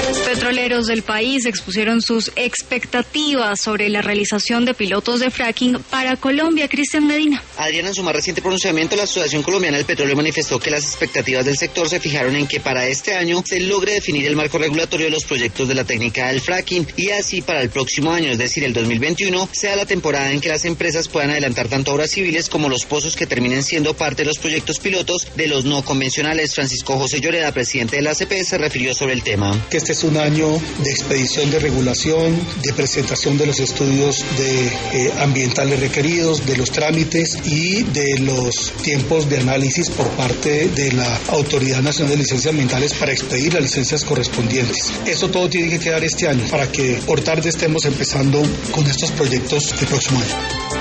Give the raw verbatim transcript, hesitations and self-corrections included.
Petroleros del país expusieron sus expectativas sobre la realización de pilotos de fracking para Colombia. Cristian Medina. Adriana, en su más reciente pronunciamiento, la Asociación Colombiana del Petróleo manifestó que las expectativas del sector se fijaron en que para este año se logre definir el marco regulatorio de los proyectos de la técnica del fracking y así para el próximo año, es decir, el dos mil veintiuno, sea la temporada en que las empresas puedan adelantar tanto obras civiles como los pozos que terminen siendo parte de los proyectos pilotos de los no convencionales. Francisco José Lloreda, presidente de la A C P, se refirió sobre el tema. Que este es un año de expedición de regulación, de presentación de los estudios de, eh, ambientales requeridos, de los trámites y de los tiempos de análisis por parte de la Autoridad Nacional de Licencias Ambientales para expedir las licencias correspondientes. Eso todo tiene que quedar este año para que por tarde estemos empezando con estos proyectos el próximo año.